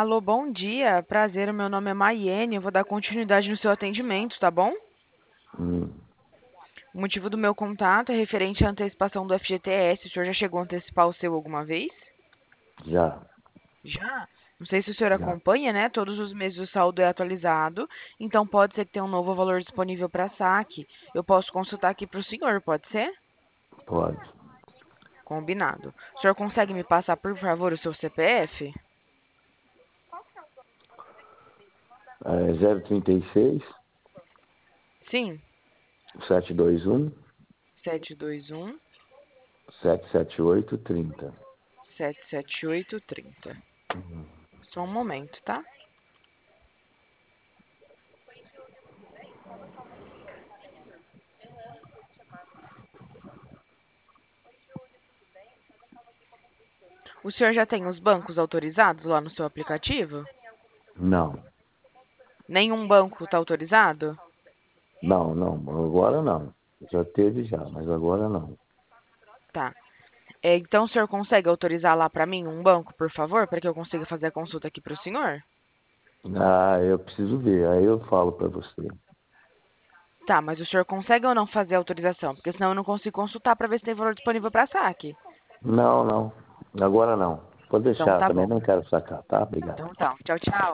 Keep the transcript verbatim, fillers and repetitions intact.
Alô, bom dia. Prazer, o meu nome é Maiene. Eu vou dar continuidade no seu atendimento, tá bom? Hum, O motivo do meu contato é referente à antecipação do F G T S. O senhor já chegou a antecipar o seu alguma vez? já, Já? Não sei se o senhor já, acompanha, né? Todos os meses o saldo é atualizado, então pode ser que tenha um novo valor disponível para saque. Eu posso consultar aqui para o senhor, pode ser? pode. Combinado. O senhor consegue me passar, por favor, o seu C P F? É zero trinta e seis, Sim. sete dois um, Sete dois um sete sete oito, trinta. sete sete oito trinta. Só um momento, tá? O senhor já tem os bancos autorizados lá no seu aplicativo? Não, Nenhum banco está autorizado? não, não, agora não. Já teve já, mas agora não. Tá. É, então o senhor consegue autorizar lá para mim um banco, por favor, para que eu consiga fazer a consulta aqui para o senhor? Ah, eu preciso ver, aí eu falo pra você. Tá, mas o senhor consegue ou não fazer a autorização? Porque senão eu não consigo consultar para ver se tem valor disponível para saque. Não, não, agora não. Pode Então deixar, tá também bom. não quero sacar, tá? Obrigado. Então tá. Tchau, tchau.